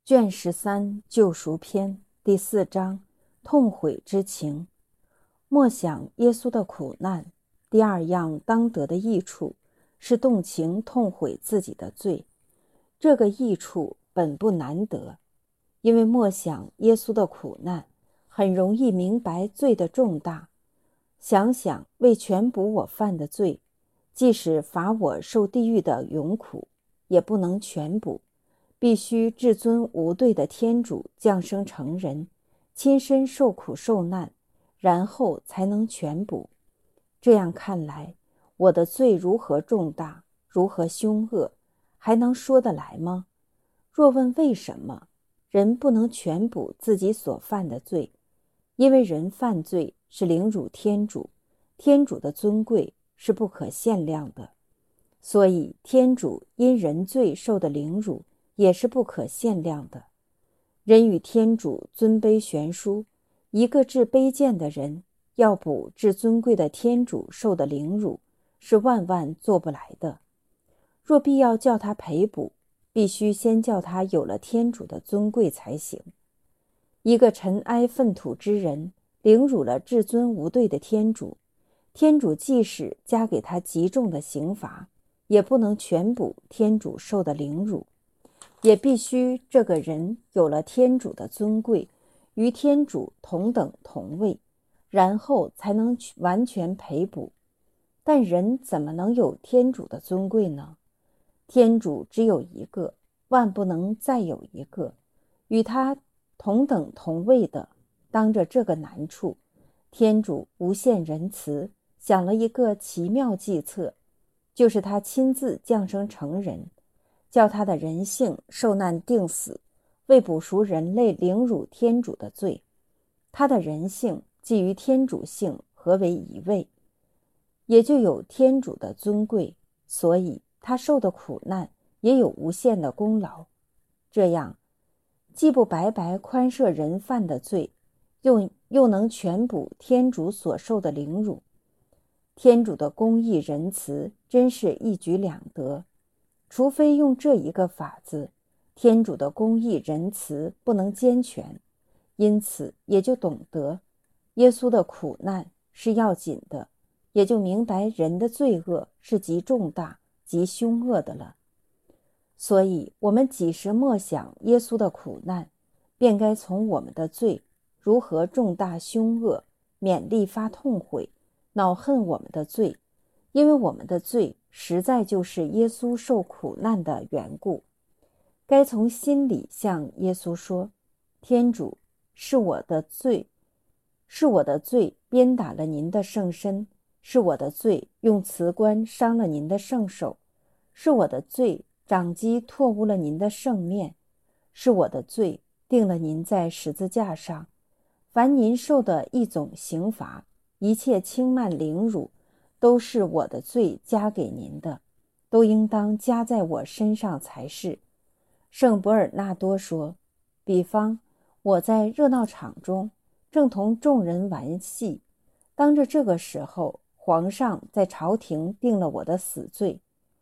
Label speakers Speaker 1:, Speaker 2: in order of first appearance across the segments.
Speaker 1: 卷13救赎篇第4章痛悔之情。默想耶稣的苦难，第二样当得的益处是动情痛悔自己的罪。这个益处本不难得，因为默想耶稣的苦难，很容易明白罪的重大。想想为全补我犯的罪，即使罚我受地狱的永苦，也不能全补。必须至尊无对的天主降生成人，亲身受苦受难，然后才能全补。这样看来，我的罪如何重大，如何凶恶，还能说得来吗？若问为什么，人不能全补自己所犯的罪，因为人犯罪是凌辱天主，天主的尊贵是不可限量的，所以天主因人罪受的凌辱也是不可限量的。人与天主尊卑悬殊，一个至卑贱的人要补至尊贵的天主受的凌辱，是万万做不来的。若必要叫他赔补，必须先叫他有了天主的尊贵才行。一个尘埃粪土之人凌辱了至尊无对的天主，天主即使加给他极重的刑罚，也不能全补天主受的凌辱。也必须这个人有了天主的尊贵，与天主同等同位，然后才能完全赔补。但人怎么能有天主的尊贵呢？天主只有一个，万不能再有一个。与他同等同位的，当着这个难处，天主无限仁慈，想了一个奇妙计策，就是他亲自降生成人，叫他的人性受难定死，为补赎人类凌辱天主的罪。他的人性既与天主性合为一位，也就有天主的尊贵，所以他受的苦难也有无限的功劳。这样既不白白宽赦人犯的罪，又能全补天主所受的凌辱。天主的公义仁慈真是一举两得，除非用这一个法子，天主的公义仁慈不能兼全。因此也就懂得耶稣的苦难是要紧的，也就明白人的罪恶是极重大极凶恶的了。所以我们几时默想耶稣的苦难，便该从我们的罪如何重大凶恶勉励发痛悔，恼恨我们的罪，因为我们的罪实在就是耶稣受苦难的缘故。该从心里向耶稣说，天主，是我的罪鞭打了您的圣身，是我的罪用瓷冠伤了您的圣手，是我的罪掌击唾污了您的圣面，是我的罪定了您在十字架上。凡您受的一种刑罚，一切轻慢凌辱，都是我的罪加给您的，都应当加在我身上才是。圣伯尔纳多说，比方我在热闹场中正同众人玩戏，当着这个时候，皇上在朝廷定了我死罪。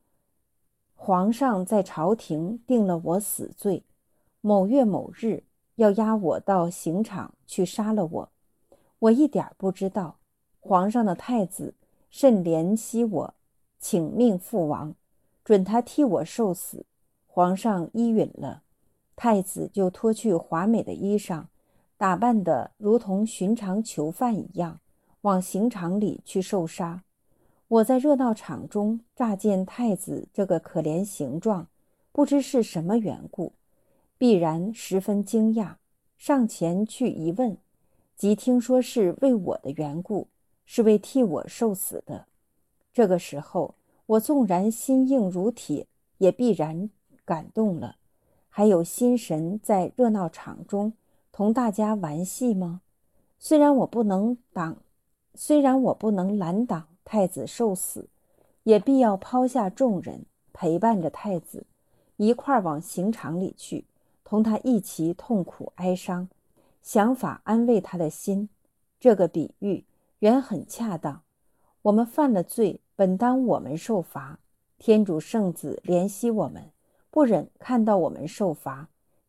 Speaker 1: 某月某日要押我到刑场去杀了我，我一点不知道。皇上的太子甚怜惜我，请命父王，准他替我受死。皇上依允了，太子就脱去华美的衣裳，打扮得如同寻常囚犯一样，往刑场里去受杀。我在热闹场中乍见太子这个可怜形状，不知是什么缘故，必然十分惊讶，上前去一问，即听说是为我的缘故，是为替我受死的。这个时候，我纵然心硬如铁，也必然感动了。还有心神在热闹场中同大家玩戏吗？虽然我不能拦挡太子受死，也必要抛下众人，陪伴着太子一块往刑场里去，同他一起痛苦哀伤，想法安慰他的心。这个比喻原很恰当。我们犯了罪，本当我们受罚，天主圣子怜惜我们，不忍看到我们受罚，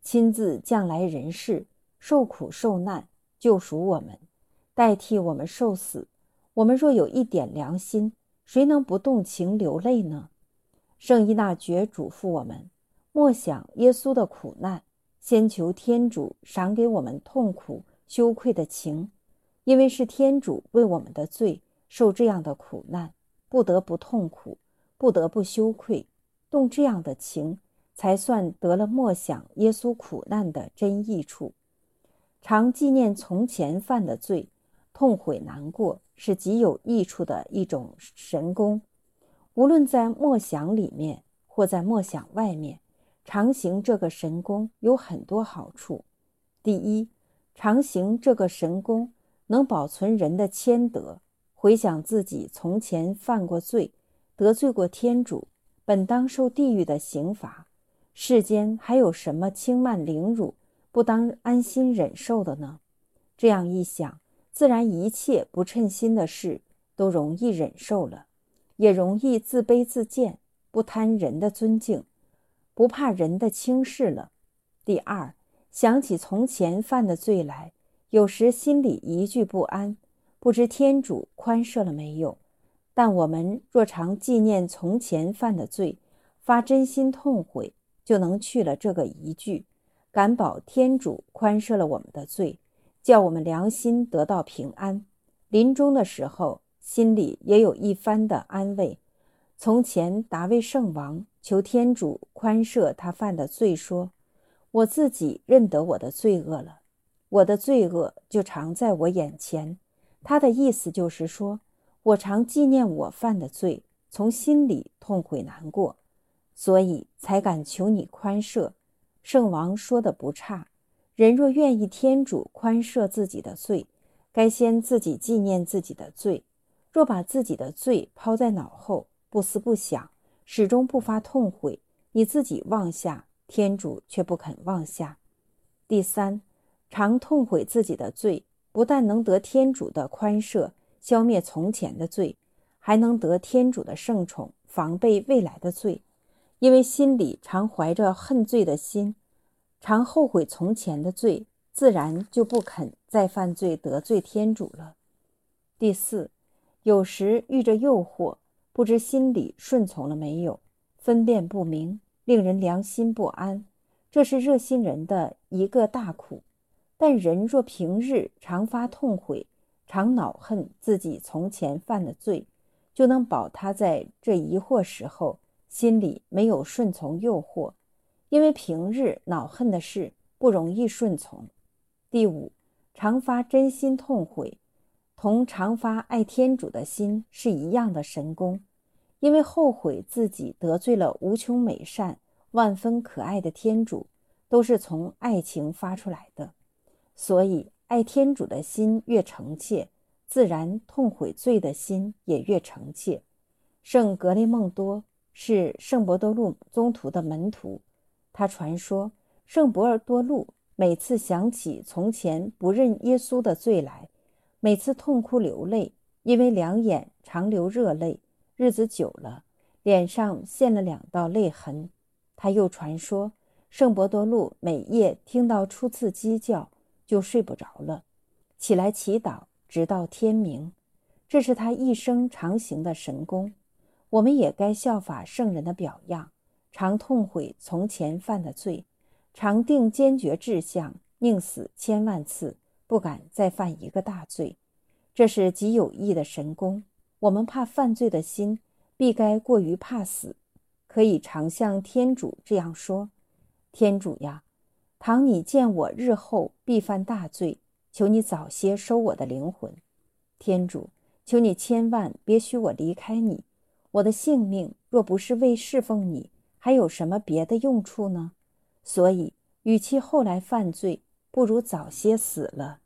Speaker 1: 亲自降来人世，受苦受难，救赎我们，代替我们受死。我们若有一点良心，谁能不动情流泪呢？圣依纳爵嘱咐我们，默想耶稣的苦难，先求天主赏给我们痛苦羞愧的情，因为是天主为我们的罪受这样的苦难，不得不痛苦，不得不羞愧，动这样的情，才算得了默想耶稣苦难的真益处。常纪念从前犯的罪，痛悔难过，是极有益处的一种神功。无论在默想里面或在默想外面，常行这个神功有很多好处。第一，常行这个神功能保存人的谦德，回想自己从前犯过罪，得罪过天主，本当受地狱的刑罚，世间还有什么轻慢凌辱不当安心忍受的呢？这样一想，自然一切不称心的事都容易忍受了，也容易自卑自贱，不贪人的尊敬，不怕人的轻视了。第二，想起从前犯的罪来，有时心里一句不安，不知天主宽赦了没有。但我们若常纪念从前犯的罪，发真心痛悔，就能去了这个疑惧，敢保天主宽赦了我们的罪，叫我们良心得到平安。临终的时候，心里也有一番的安慰。从前达味圣王求天主宽赦他犯的罪，说：我自己认得我的罪恶了，我的罪恶就常在我眼前。他的意思就是说，我常纪念我犯的罪，从心里痛悔难过，所以才敢求你宽赦。圣王说的不差，人若愿意天主宽赦自己的罪，该先自己纪念自己的罪。若把自己的罪抛在脑后，不思不想，始终不发痛悔，你自己忘下，天主却不肯忘下。第三，常痛悔自己的罪，不但能得天主的宽赦，消灭从前的罪，还能得天主的圣宠，防备未来的罪。因为心里常怀着恨罪的心，常后悔从前的罪，自然就不肯再犯罪得罪天主了。第四，有时遇着诱惑，不知心里顺从了没有，分辨不明，令人良心不安，这是热心人的一个大苦。但人若平日常发痛悔，常恼恨自己从前犯的罪，就能保他在这疑惑时候心里没有顺从诱惑，因为平日恼恨的事不容易顺从。第五，常发真心痛悔，同常发爱天主的心是一样的神功。因为后悔自己得罪了无穷美善、万分可爱的天主，都是从爱情发出来的，所以爱天主的心越诚切，自然痛悔罪的心也越诚切。圣格雷孟多是圣伯多禄宗徒的门徒，他传说圣伯多禄每次想起从前不认耶稣的罪来，每次痛哭流泪，因为两眼常流热泪，日子久了，脸上现了2道泪痕。他又传说圣伯多禄每夜听到初次鸡叫就睡不着了，起来祈祷直到天明，这是他一生常行的神功。我们也该效法圣人的表样，常痛悔从前犯的罪，常定坚决志向，宁死1000万次，不敢再犯一个大罪。这是极有益的神功。我们怕犯罪的心，必该过于怕死，可以常向天主这样说：天主呀，倘你见我日后必犯大罪，求你早些收我的灵魂。天主，求你千万别许我离开你，我的性命若不是为侍奉你，还有什么别的用处呢？所以与其后来犯罪，不如早些死了。